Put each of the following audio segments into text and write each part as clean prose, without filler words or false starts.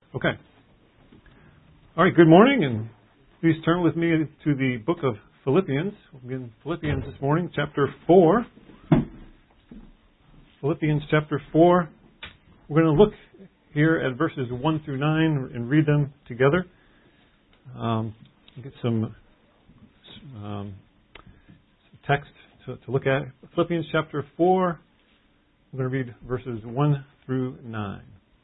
Okay. All right, good morning, and please turn with me to the book of Philippians. We'll begin Philippians this morning, chapter 4. Philippians chapter 4. We're going to look here at verses 1 through 9 and read them together. Get some text to look at. Philippians chapter 4. We're going to read verses 1 through 9.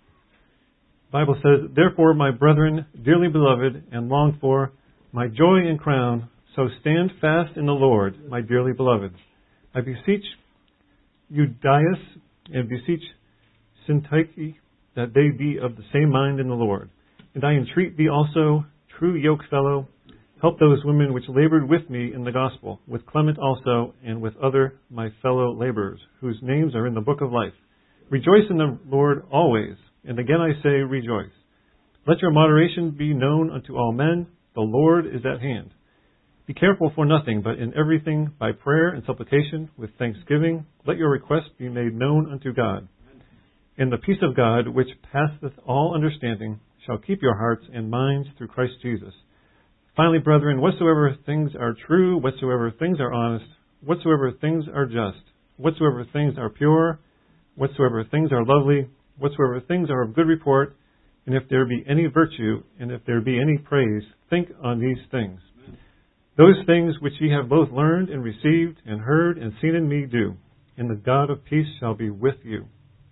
The Bible says, "Therefore, my brethren, dearly beloved and longed for, my joy and crown, so stand fast in the Lord, my dearly beloved. I beseech Euodias and beseech Syntyche that they be of the same mind in the Lord. And I entreat thee also, true yokefellow, help those women which labored with me in the gospel, with Clement also, and with other my fellow laborers, whose names are in the book of life. Rejoice in the Lord always. And again I say, rejoice. Let your moderation be known unto all men. The Lord is at hand. Be careful for nothing, but in everything by prayer and supplication with thanksgiving, let your requests be made known unto God. And the peace of God, which passeth all understanding, shall keep your hearts and minds through Christ Jesus. Finally, brethren, whatsoever things are true, whatsoever things are honest, whatsoever things are just, whatsoever things are pure, whatsoever things are lovely, whatsoever things are of good report, and if there be any virtue, and if there be any praise, think on these things. Those things which ye have both learned and received and heard and seen in me do, and the God of peace shall be with you."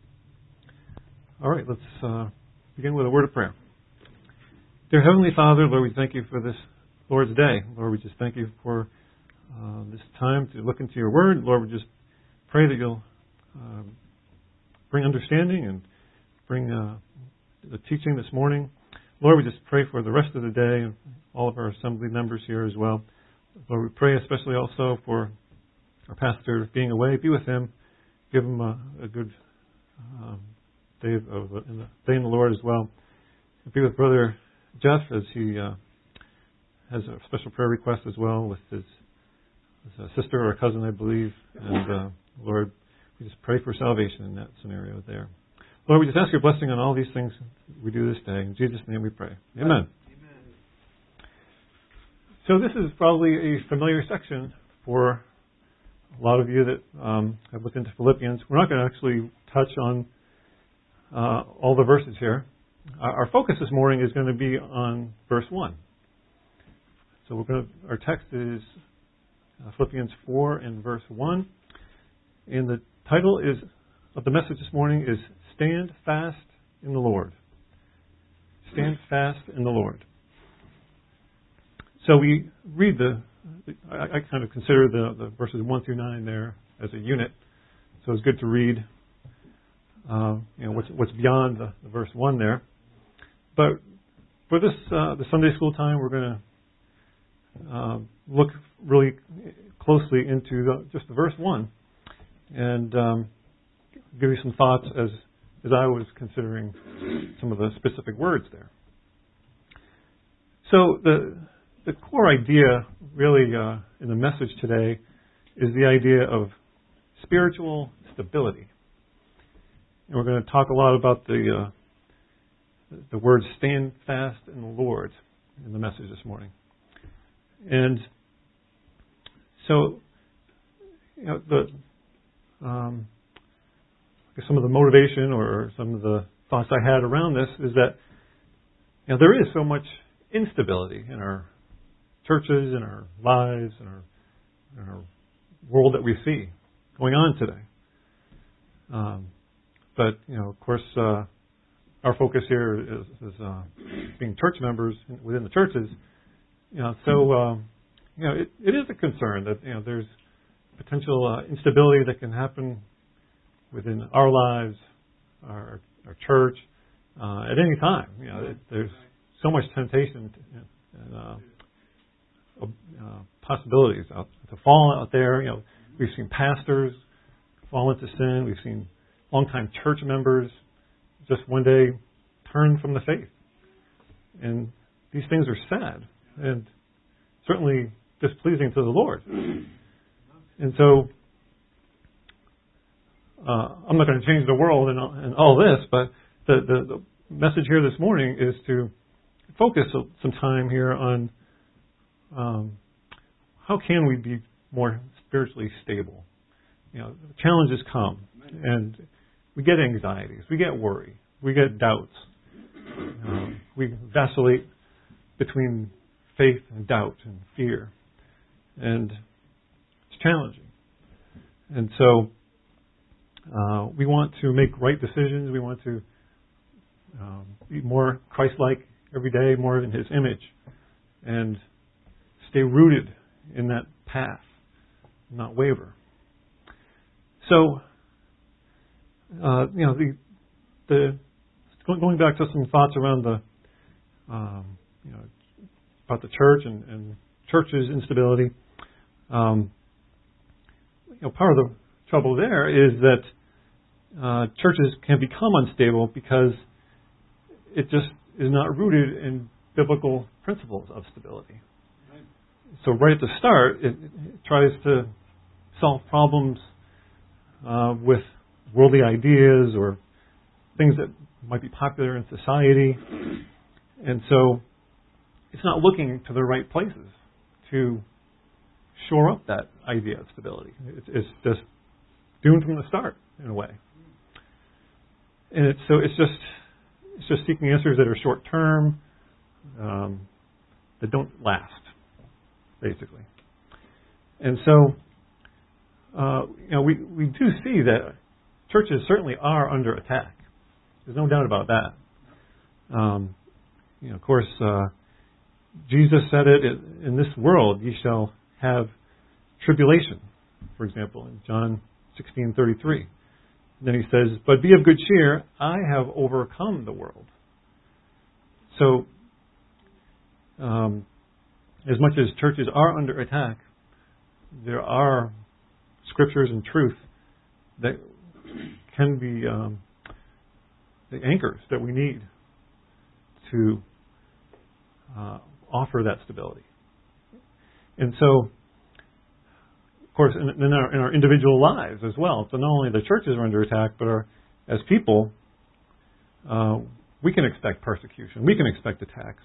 All right, let's begin with a word of prayer. Dear Heavenly Father, Lord, we thank you for this Lord's Day. Lord, we just thank you for this time to look into your word. Lord, we just pray that you'll bring understanding and bring the teaching this morning. Lord, we just pray for the rest of the day and all of our assembly members here as well. Lord, we pray especially also for our pastor being away. Be with him. Give him a good day in the Lord as well. Be with Brother Jeff as he has a special prayer request as well with his sister or cousin, I believe. And Lord, we just pray for salvation in that scenario there. Lord, we just ask your blessing on all these things we do this day. In Jesus' name we pray. Amen. Amen. So this is probably a familiar section for a lot of you that have looked into Philippians. We're not going to actually touch on all the verses here. Our focus this morning is going to be on verse 1. So our text is Philippians 4 and verse 1. And the title of the message this morning is Stand Fast in the Lord. Stand fast in the Lord. So we read I kind of consider the verses 1 through 9 there as a unit. So it's good to read what's beyond the verse 1 there. But for this the Sunday school time, we're going to look really closely into just the verse 1 and give you some thoughts as I was considering some of the specific words there. So the core idea really in the message today is the idea of spiritual stability. And we're going to talk a lot about the word stand fast in the Lord in the message this morning. And so, some of the motivation or some of the thoughts I had around this is that there is so much instability in our churches, in our lives, in our world that we see going on today. But of course, our focus here is being church members within the churches. So it is a concern that there's potential instability that can happen within our lives, our church, at any time. There's so much temptation and possibilities to fall out there. We've seen pastors fall into sin. We've seen longtime church members just one day turn from the faith. And these things are sad and certainly displeasing to the Lord. And so I'm not going to change the world and all this, but message here this morning is to focus some time here on how can we be more spiritually stable. Challenges come, and we get anxieties, we get worry, we get doubts. We vacillate between faith and doubt and fear, and it's challenging. And so we want to make right decisions. We want to be more Christ-like every day, more in His image, and stay rooted in that path, not waver. So, going back to some thoughts around about the church and church's instability. Part of the trouble there is that churches can become unstable because it just is not rooted in biblical principles of stability. Right. So right at the start, it tries to solve problems with worldly ideas or things that might be popular in society. And so it's not looking to the right places to shore up that idea of stability. It's just doomed from the start, in a way. And it's just seeking answers that are short term, that don't last, basically. And so, we do see that churches certainly are under attack. There's no doubt about that. Of course, Jesus said it, in this world ye shall have tribulation, for example, in John 16:33. Then he says, but be of good cheer, I have overcome the world. So, as much as churches are under attack, there are scriptures and truth that can be the anchors that we need to offer that stability. And so, of course, in our individual lives as well. So not only the churches are under attack, but as people, we can expect persecution. We can expect attacks.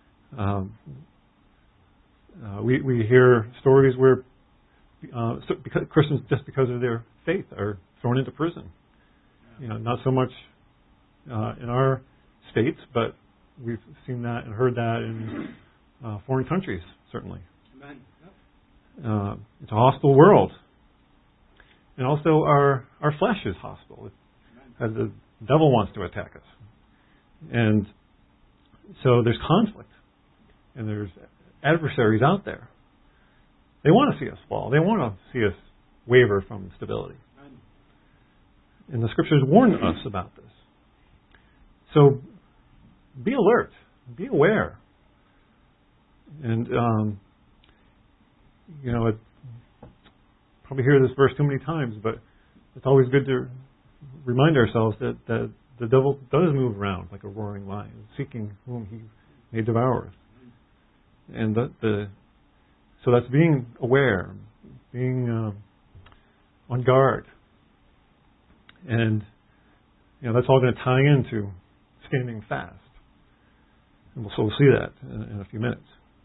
We hear stories where because Christians, just because of their faith, are thrown into prison. Not so much in our states, but we've seen that and heard that in foreign countries, certainly. Amen. It's a hostile world. And also our flesh is hostile. As the devil wants to attack us. And so there's conflict. And there's adversaries out there. They want to see us fall. They want to see us waver from stability. And the Scriptures warn us about this. So be alert. Be aware. And, probably hear this verse too many times, but it's always good to remind ourselves that the devil does move around like a roaring lion, seeking whom he may devour. And so that's being aware, being on guard. And that's all going to tie into standing fast. And we'll see that in a few minutes.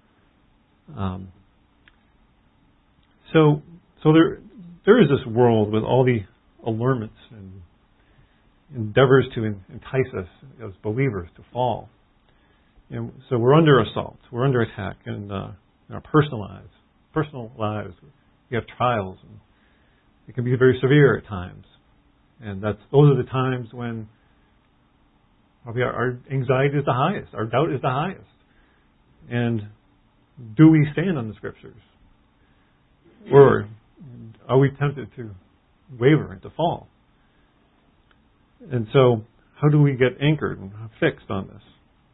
So there is this world with all the allurements and endeavors to entice us as believers to fall. And so we're under assault. We're under attack in our personal lives. We have trials, and it can be very severe at times. And those are the times when probably our anxiety is the highest, our doubt is the highest. And do we stand on the Scriptures? Or are we tempted to waver and to fall? And so, how do we get anchored and fixed on this?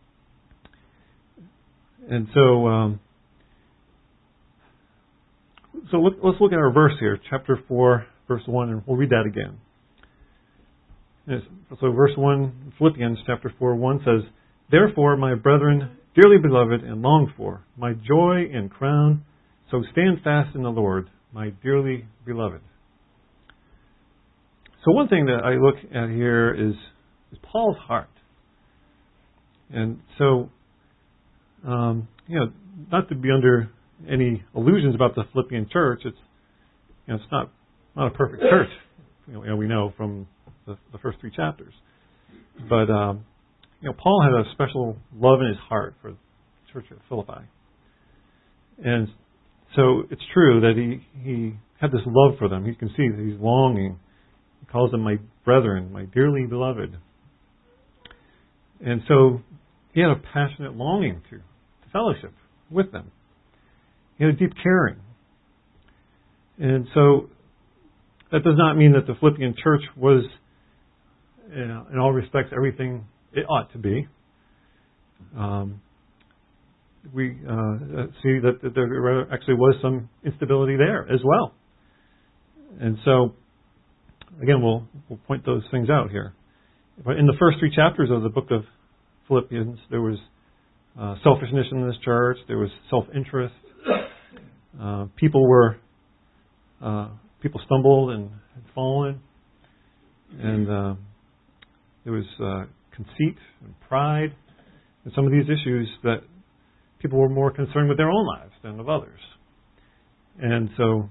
And so let's look at our verse here, chapter 4, verse 1, and we'll read that again. So verse 1, Philippians chapter 4, 1 says, therefore, my brethren, dearly beloved and longed for, my joy and crown, so stand fast in the Lord, my dearly beloved. So one thing that I look at here is Paul's heart. And so, not to be under any illusions about the Philippian church, it's not a perfect church. We know from the first 3 chapters. But Paul had a special love in his heart for the church at Philippi, and so it's true that he had this love for them. You can see that he's longing. He calls them my brethren, my dearly beloved. And so he had a passionate longing to fellowship with them. He had a deep caring. And so that does not mean that the Philippian church was, in all respects, everything it ought to be. We see that there actually was some instability there as well. And so, again, we'll point those things out here. But in the first 3 chapters of the book of Philippians, there was selfishness in this church. There was self-interest. People stumbled and had fallen, and there was conceit and pride, and some of these issues that people were more concerned with their own lives than of others. And so,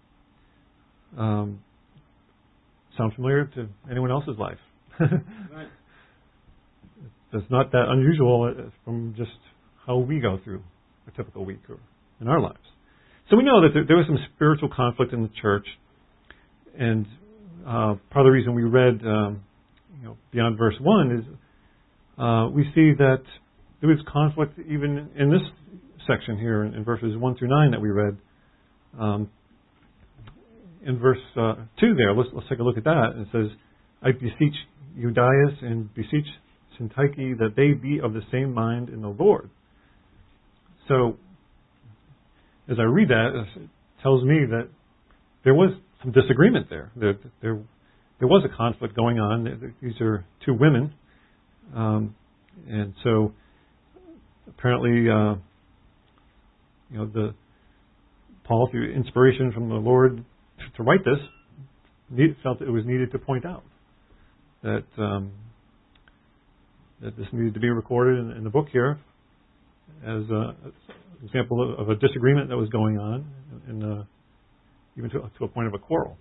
sound familiar to anyone else's life? Right. It's not that unusual from just how we go through a typical week or in our lives. So we know that there was some spiritual conflict in the church, and part of the reason we read beyond verse 1 is we see that there was conflict even in this section here in verses 1 through 9 that we read. In verse 2 there, let's take a look at that. It says, I beseech Euodias and beseech Syntyche that they be of the same mind in the Lord. So, as I read that, it tells me that there was some disagreement there. There was a conflict going on. These are 2 women. And so, apparently, Paul, through inspiration from the Lord to write this, felt it was needed to point out that this needed to be recorded in the book here as an example of a disagreement that was going on, and even to a point of a quarrel.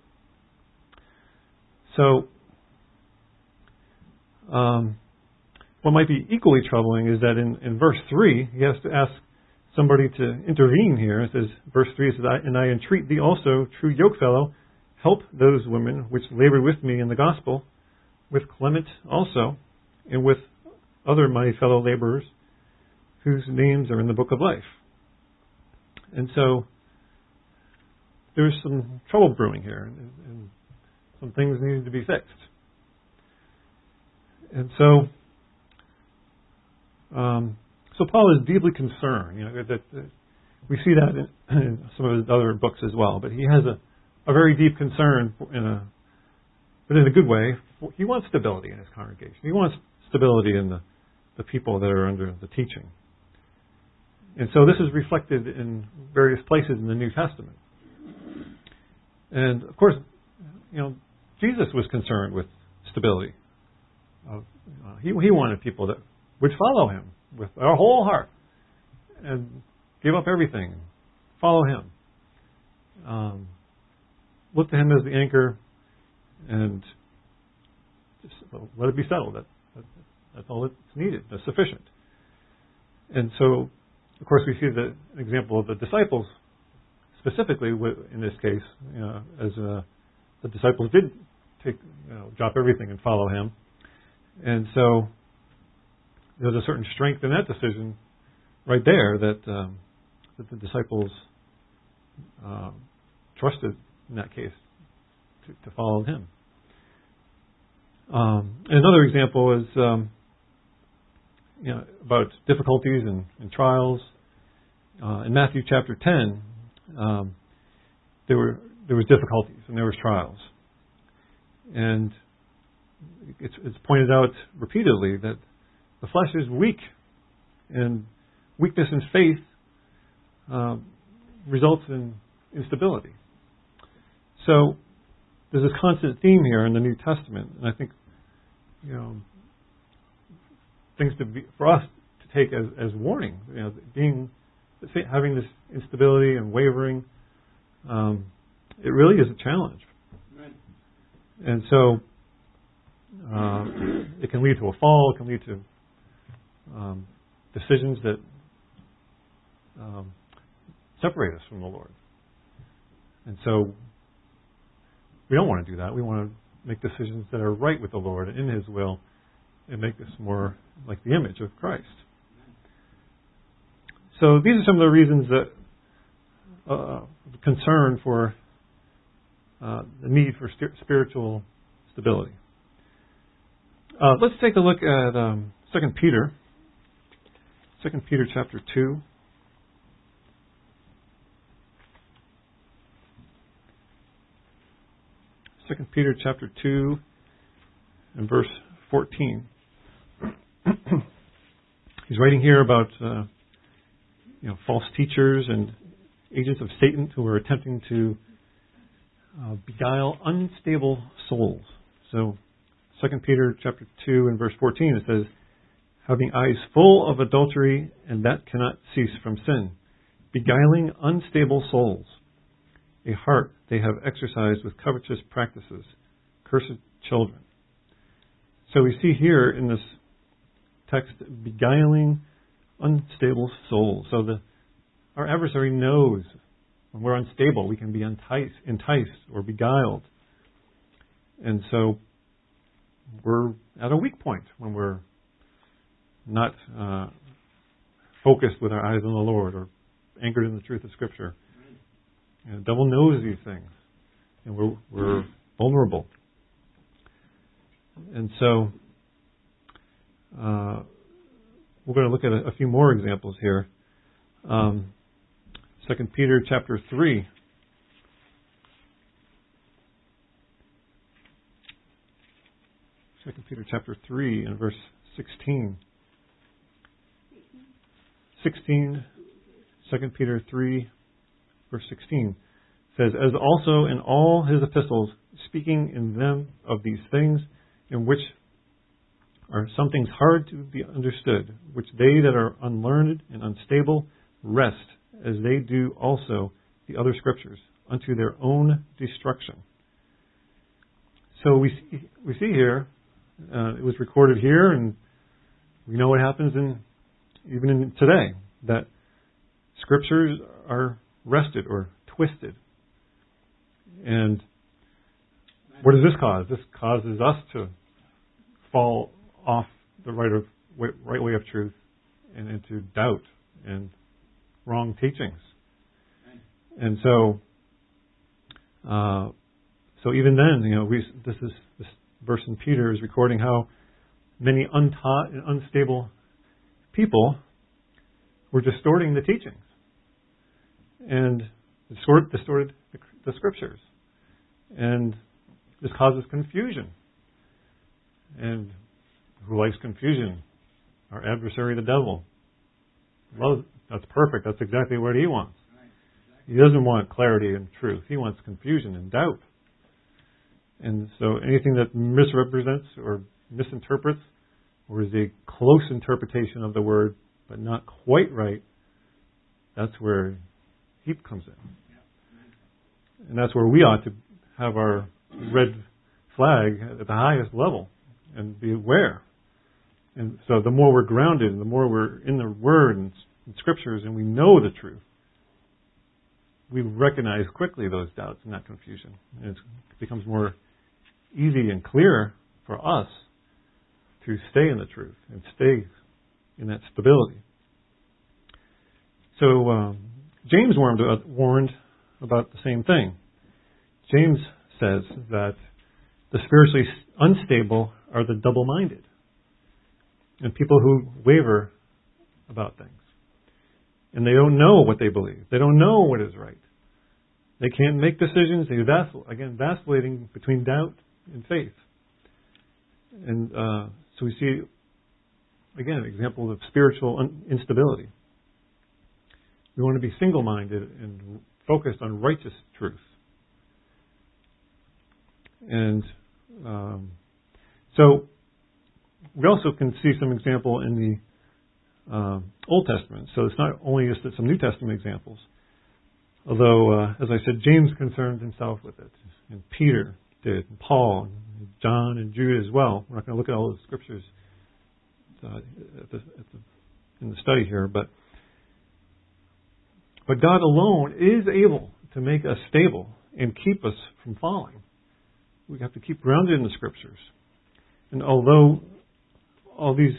So, what might be equally troubling is that in verse 3, he has to ask somebody to intervene here. It says, verse 3 says, and I entreat thee also, true yokefellow, help those women which labor with me in the gospel, with Clement also, and with other my fellow laborers, whose names are in the book of life. And so, there's some trouble brewing here, and some things needed to be fixed. And so Paul is deeply concerned. That we see that in some of his other books as well. But he has a very deep concern, but in a good way. He wants stability in his congregation. He wants stability in the people that are under the teaching. And so this is reflected in various places in the New Testament. And of course, Jesus was concerned with stability. He wanted people that would follow him with our whole heart and give up everything, follow him, look to him as the anchor, and just let it be settled. That's all that's needed. That's sufficient. And so, of course, we see an example of the disciples, specifically in this case, as the disciples did drop everything and follow him. And so there's a certain strength in that decision right there that the disciples trusted in that case to follow him. Another example is about difficulties and trials. In Matthew chapter 10, there was difficulties and there was trials, and it's pointed out repeatedly that the flesh is weak, and weakness in faith results in instability. So there's this constant theme here in the New Testament, and I think things for us to take as warning. Having this instability and wavering, it really is a challenge. Right. And so it can lead to a fall. It can lead to decisions that separate us from the Lord. And so we don't want to do that. We want to make decisions that are right with the Lord and in His will and make us more like the image of Christ. So these are some of the reasons that concern for the need for spiritual stability. Let's take a look at 2 Peter. 2 Peter chapter 2. 2 Peter chapter 2 and verse 14. He's writing here about false teachers and agents of Satan who are attempting to beguile unstable souls. So 2 Peter chapter 2 and verse 14, it says, having eyes full of adultery and that cannot cease from sin, beguiling unstable souls, a heart they have exercised with covetous practices, cursed children. So we see here in this text, beguiling unstable souls. So our adversary knows when we're unstable, we can be enticed or beguiled. And so we're at a weak point when we're not focused with our eyes on the Lord or anchored in the truth of Scripture. And the devil knows these things, and we're vulnerable. And so we're going to look at a few more examples here. 2 Peter chapter 3. 2 Peter chapter 3 and verse 16. 2 Peter 3, verse 16 says, as also in all his epistles, speaking in them of these things, in which are some things hard to be understood, which they that are unlearned and unstable wrest, as they do also the other scriptures, unto their own destruction. So we see here, it was recorded here, and we know what happens even in today, that scriptures are wrested or twisted. And what does this cause? This causes us to fall off the right way of truth and into doubt and wrong teachings. And so even then, this verse in Peter is recording how many untaught and unstable people were distorting the teachings and distorted the scriptures. And this causes confusion. And who likes confusion? Our adversary, the devil. Well, that's perfect. That's exactly what he wants. He doesn't want clarity and truth. He wants confusion and doubt. And so anything that misrepresents or misinterprets or is a close interpretation of the word but not quite right, that's where he comes in. And that's where we ought to have our red flag at the highest level and be aware. And so the more we're grounded, the more we're in the Word and Scriptures and we know the truth, we recognize quickly those doubts and that confusion. And it becomes more easy and clear for us to stay in the truth and stay in that stability. So James warned about the same thing. James says that the spiritually unstable are the double-minded and people who waver about things. And they don't know what they believe. They don't know what is right. They can't make decisions. They vacillating between doubt and faith. And so we see, again, examples of spiritual instability. We want to be single-minded and focused on righteous truth. And so we also can see some example in the Old Testament. So it's not only just some New Testament examples. Although, as I said, James concerned himself with it, and Peter did, and Paul, and John, and Jude as well. We're not going to look at all the scriptures in the study here, but God alone is able to make us stable and keep us from falling. We have to keep grounded in the scriptures. And although all these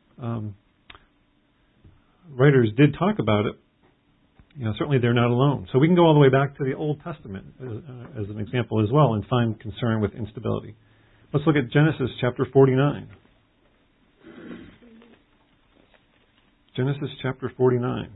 writers did talk about it, certainly they're not alone. So we can go all the way back to the Old Testament as an example as well and find concern with instability. Let's look at Genesis chapter 49. Genesis chapter 49.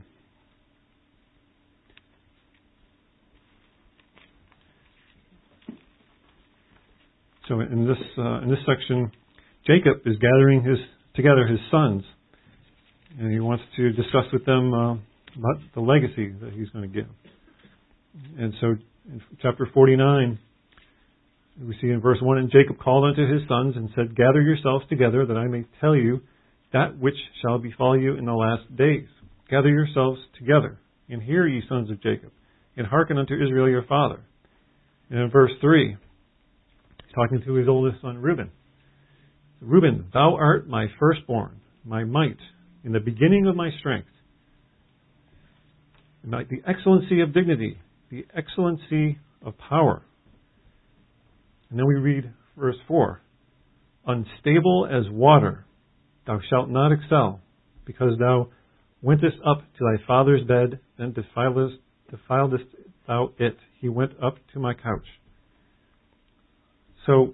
So in this section, Jacob is gathering together his sons, and he wants to discuss with them about the legacy that he's going to give. And so in chapter 49, we see in verse 1, and Jacob called unto his sons and said, Gather yourselves together, that I may tell you that which shall befall you in the last days. Gather yourselves together, and hear, ye sons of Jacob, and hearken unto Israel your father. And in verse 3, he's talking to his oldest son, Reuben. Reuben, thou art my firstborn, my might, in the beginning of my strength. The excellency of dignity, the excellency of power. And then we read verse 4. Unstable as water, thou shalt not excel, because thou wentest up to thy father's bed, and defiledest thou it. He went up to my couch. So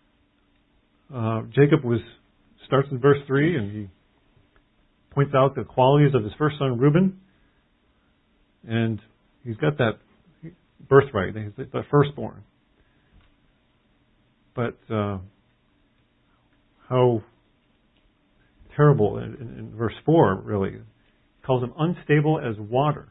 Jacob starts in verse 3, and he points out the qualities of his first son Reuben, and he's got that birthright. He's the firstborn. But how terrible in verse 4, really. He calls him unstable as water.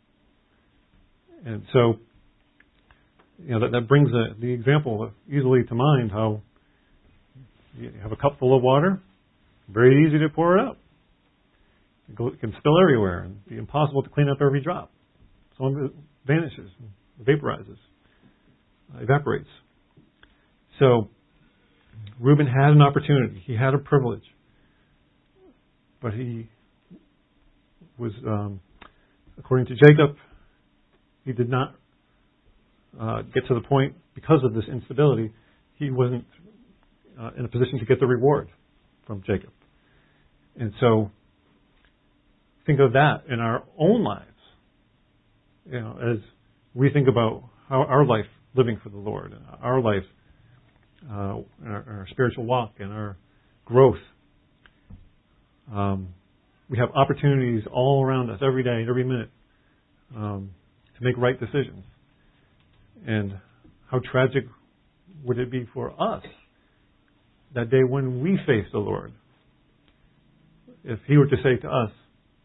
And so, that brings the example easily to mind how you have a cup full of water, very easy to pour it out. It can spill everywhere and be impossible to clean up every drop. Some of it vanishes, vaporizes, evaporates. So, Reuben had an opportunity. He had a privilege. But he was, according to Jacob, he did not get to the point, because of this instability, he wasn't in a position to get the reward from Jacob. And so, think of that in our own lives. As we think about how our life living for the Lord, our life, our spiritual walk and our growth. We have opportunities all around us every day, every minute, to make right decisions. And how tragic would it be for us that day when we face the Lord, if He were to say to us,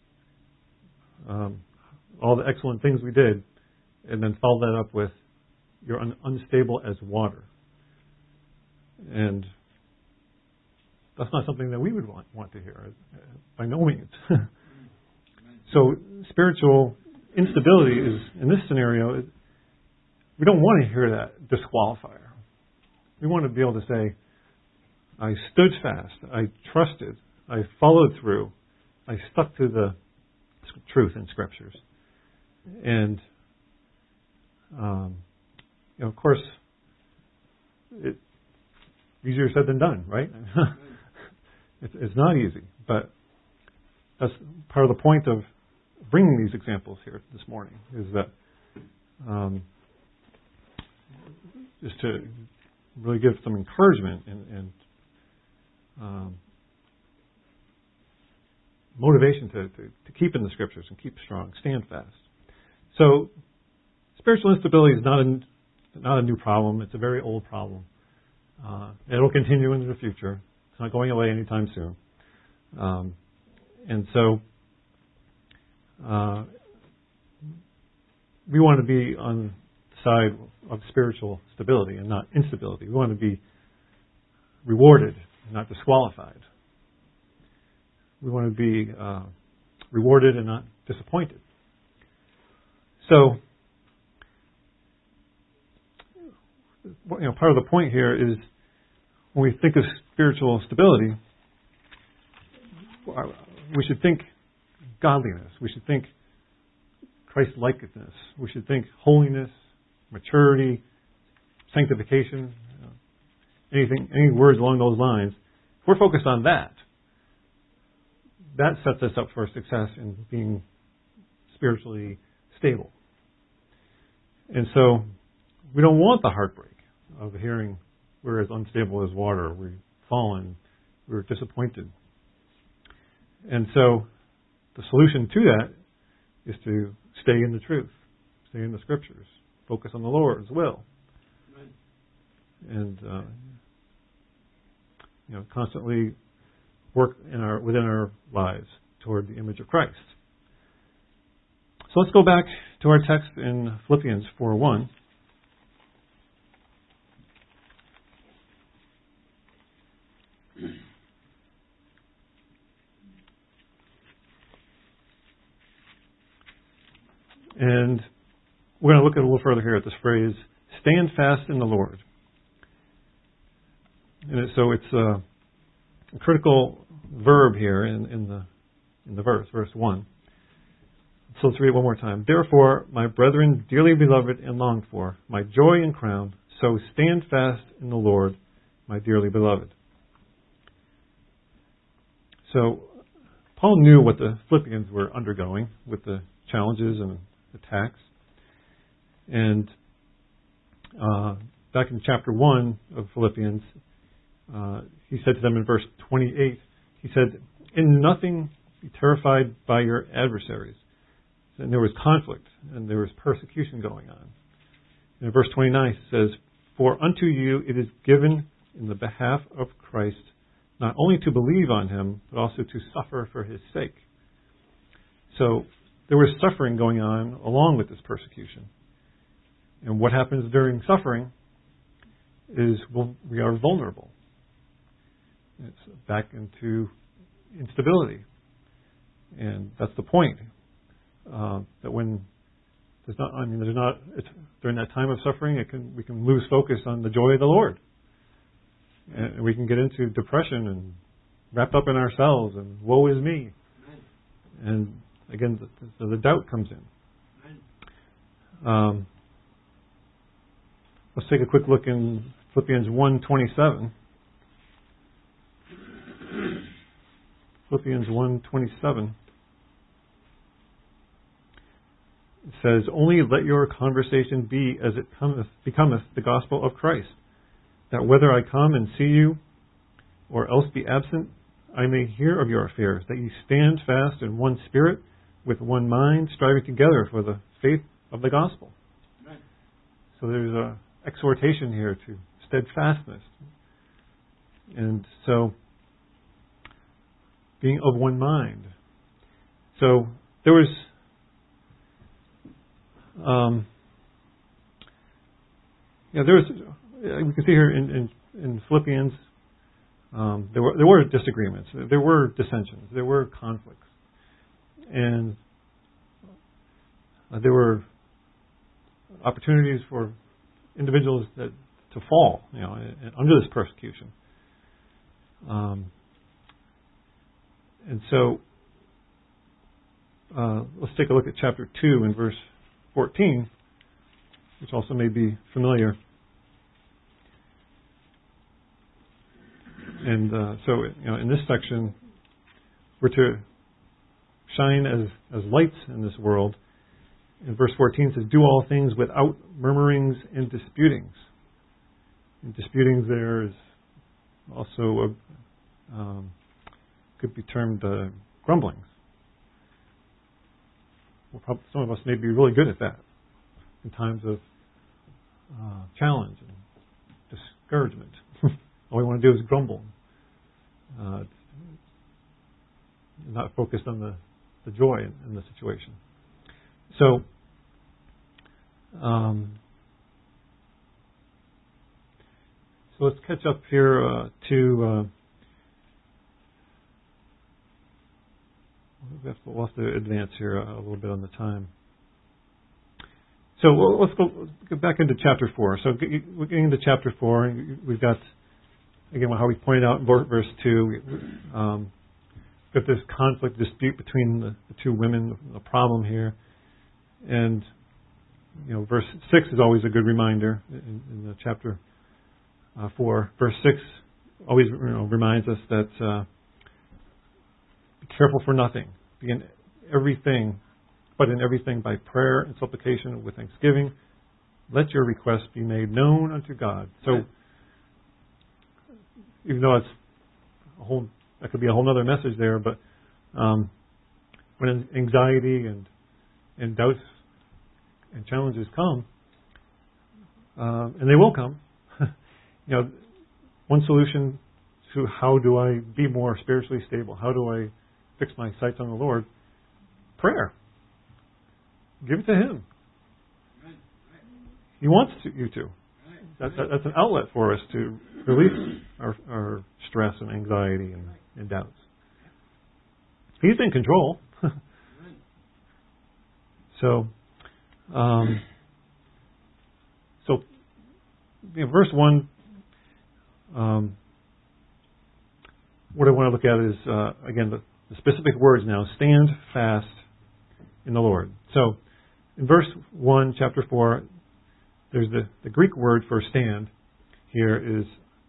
all the excellent things we did, and then follow that up with, you're unstable as water. And that's not something that we would want to hear, by no means. So spiritual instability is, in this scenario, we don't want to hear that disqualifier. We want to be able to say, I stood fast, I trusted, I followed through, I stuck to the truth in Scriptures. And, of course, it's easier said than done, right? It's not easy, but that's part of the point of bringing these examples here this morning, is that just to really give some encouragement and motivation to keep in the Scriptures and keep strong, stand fast. So, spiritual instability is not a new problem. It's a very old problem. It'll continue into the future. It's not going away anytime soon. And so, we want to be on the side of spiritual stability and not instability. We want to be rewarded, not disqualified. We want to be rewarded and not disappointed. So, part of the point here is when we think of spiritual stability, we should think godliness. We should think Christ-likeness. We should think holiness, maturity, sanctification, any words along those lines. If we're focused on that, that sets us up for success in being spiritually stable. And so we don't want the heartbreak of hearing we're as unstable as water, we've fallen, we're disappointed. And so the solution to that is to stay in the truth, stay in the Scriptures, focus on the Lord's will, and constantly work within our lives toward the image of Christ. So let's go back to our text in Philippians 4:1. And we're going to look at a little further here at this phrase, stand fast in the Lord. And so it's a critical verb here in the verse 1. So let's read it one more time. Therefore, my brethren, dearly beloved and longed for, my joy and crown, so stand fast in the Lord, my dearly beloved. So Paul knew what the Philippians were undergoing with the challenges and attacks. And back in chapter 1 of Philippians, he said to them in verse 28, he said, in nothing be terrified by your adversaries. And there was conflict and there was persecution going on. And in verse 29 it says, for unto you it is given in the behalf of Christ not only to believe on him, but also to suffer for his sake. So there was suffering going on along with this persecution. And what happens during suffering is we are vulnerable. It's back into instability. And that's the point. That when it's during that time of suffering, we can lose focus on the joy of the Lord. And we can get into depression and wrapped up in ourselves and woe is me. And again, the doubt comes in. Let's take a quick look in Philippians 1:27. Philippians 1:27. It says, only let your conversation be as it becometh the gospel of Christ, that whether I come and see you or else be absent, I may hear of your affairs, that ye stand fast in one spirit, with one mind, striving together for the faith of the gospel. Right. So there's an exhortation here to steadfastness. And so, being of one mind. So there was we can see here in Philippians, there were disagreements, there were dissensions, there were conflicts, and there were opportunities for individuals to fall, under this persecution. And so, let's take a look at chapter 2 and verse 14, which also may be familiar. And so, in this section, we're to shine as lights in this world. And verse 14 says, do all things without murmurings and disputings. And disputings there is also could be termed grumblings. Some of us may be really good at that in times of challenge and discouragement. All we want to do is grumble. Not focused on the joy in the situation. So, let's catch up here to we'll have to advance here a little bit on the time. So let's get back into chapter 4. So we're getting into chapter 4. We've got, again, how we pointed out in verse 2, got this conflict, dispute between the two women, a problem here. And, verse 6 is always a good reminder in the chapter 4. Verse 6 always reminds us that be careful for nothing. Be in everything, but in everything by prayer and supplication with thanksgiving. Let your requests be made known unto God. So, even though that could be a whole other message there, but when anxiety and doubts and challenges come, and they will come, one solution to how do I be more spiritually stable? How do I fix my sights on the Lord? Prayer. Give it to Him. He wants you to. That's an outlet for us to release our stress and anxiety and doubts. He's in control. So verse 1, what I want to look at is, again, the specific words now. Stand fast in the Lord. So, in verse 1, chapter 4, there's the Greek word for stand here is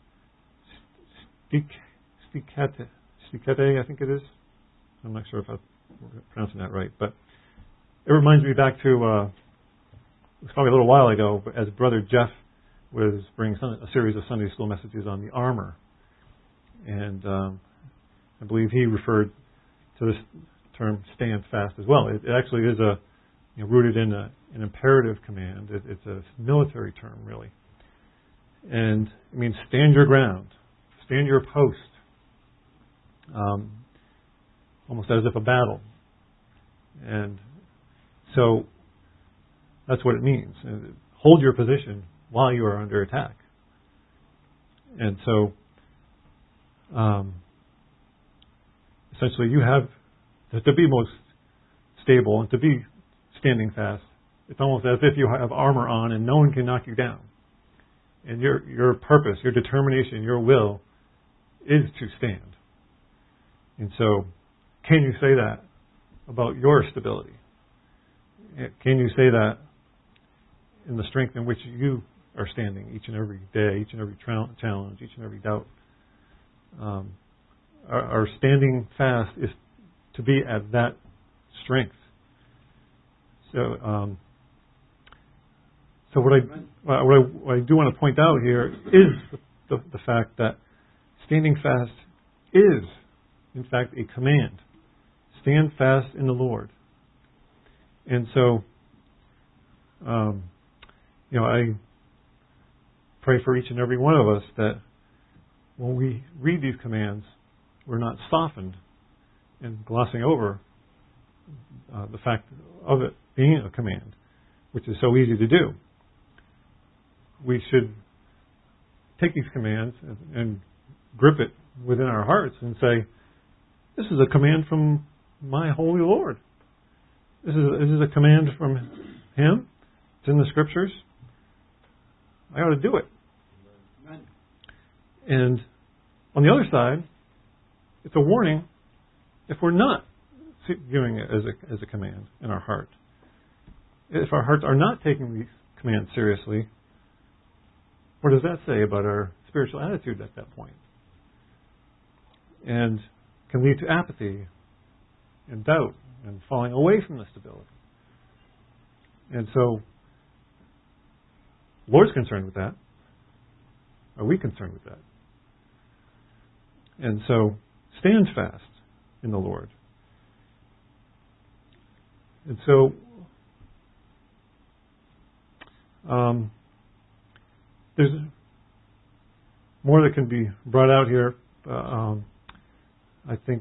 stikete, I think it is. I'm not sure if I'm pronouncing that right, but it reminds me back to, it was probably a little while ago, but as Brother Jeff was bringing a series of Sunday school messages on the armor. And I believe he referred to this term stand fast as well. It actually is rooted in an imperative command. It's a military term, really. And it means stand your ground, stand your post, almost as if a battle. And so that's what it means. Hold your position while you are under attack. And so essentially you have to be most stable and to be standing fast. It's almost as if you have armor on and no one can knock you down. And your purpose, your determination, your will is to stand. And so, can you say that about your stability? Can you say that in the strength in which you are standing each and every day, each and every challenge, each and every doubt? Our standing fast is to be at that strength. So what I do want to point out here is the fact that standing fast is, in fact, a command. Stand fast in the Lord. And so, I pray for each and every one of us that when we read these commands, we're not softened and glossing over the fact of it being a command, which is so easy to do. We should take these commands and grip it within our hearts and say, this is a command from my holy Lord. This is a command from Him. It's in the Scriptures. I ought to do it. Amen. And on the other side, it's a warning if we're not viewing it as a command in our heart. If our hearts are not taking these commands seriously, what does that say about our spiritual attitude at that point? And can lead to apathy and doubt and falling away from the stability. And so, the Lord's concerned with that. Are we concerned with that? And so, stand fast in the Lord. And so, there's more that can be brought out here. I think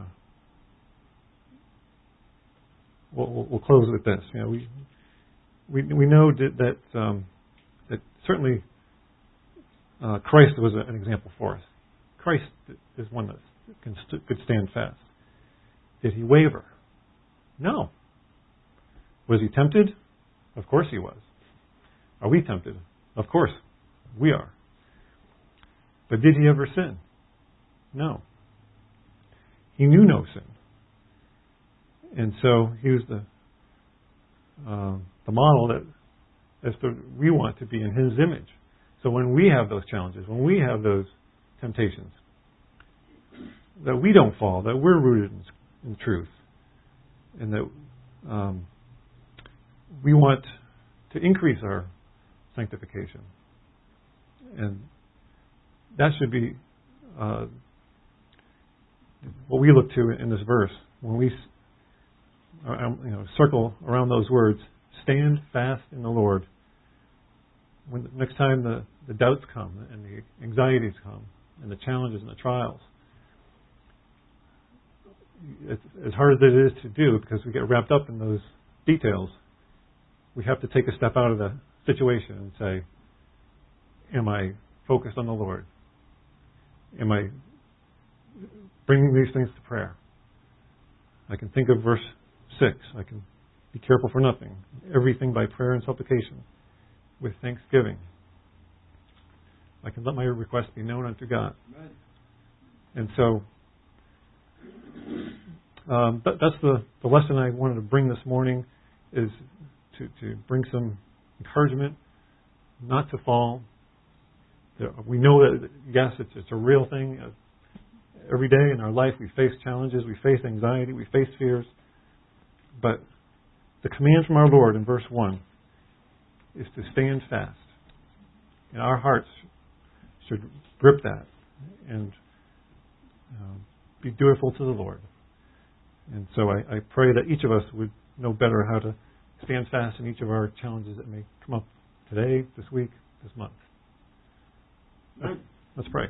we'll close with this. We know that certainly Christ was an example for us. Christ is one that could stand fast. Did he waver? No. Was he tempted? Of course he was. Are we tempted? Of course we are. But did he ever sin? No. He knew no sin. And so he was the model that we want to be in his image. So when we have those challenges, when we have those temptations, that we don't fall, that we're rooted in truth, and that we want to increase our sanctification. And that should be what we look to in this verse. When we circle around those words, stand fast in the Lord. When next time the doubts come and the anxieties come and the challenges and the trials, it's as hard as it is to do because we get wrapped up in those details. We have to take a step out of the situation and say, am I focused on the Lord? Am I bringing these things to prayer? I can think of verse 6. I can be careful for nothing. Everything by prayer and supplication with thanksgiving. I can let my request be known unto God. Amen. And so that's the lesson I wanted to bring this morning, is to bring some encouragement not to fall. We know that, yes, it's a real thing. Every day in our life we face challenges, we face anxiety, we face fears. But the command from our Lord in verse 1 is to stand fast. And our hearts should grip that and be dutiful to the Lord. And so I pray that each of us would know better how to stand fast in each of our challenges that may come up today, this week, this month. Let's pray.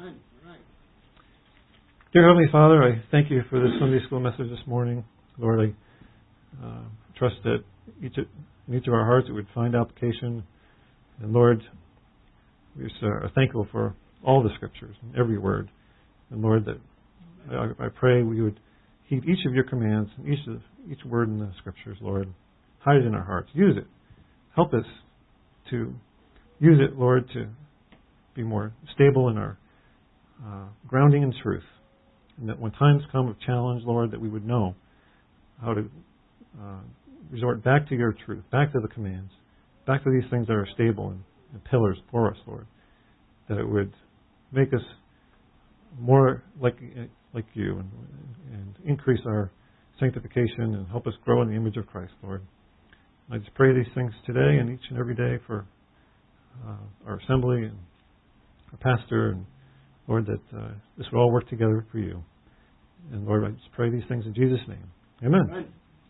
Dear Heavenly Father, I thank you for this Sunday school message this morning. Lord, I trust that in each of our hearts it would find application. And Lord, we are thankful for all the Scriptures and every word. And Lord, that I pray we would heed each of your commands and each word in the Scriptures, Lord. Hide it in our hearts. Use it. Help us to use it, Lord, to be more stable in our grounding in truth. And that when times come of challenge, Lord, that we would know how to resort back to your truth, back to the commands, back to these things that are stable and pillars for us, Lord. That it would make us more like you and increase our sanctification and help us grow in the image of Christ, Lord. I just pray these things today and each and every day for our assembly and our pastor, and Lord, that this will all work together for you. And Lord, I just pray these things in Jesus' name. Amen. Amen.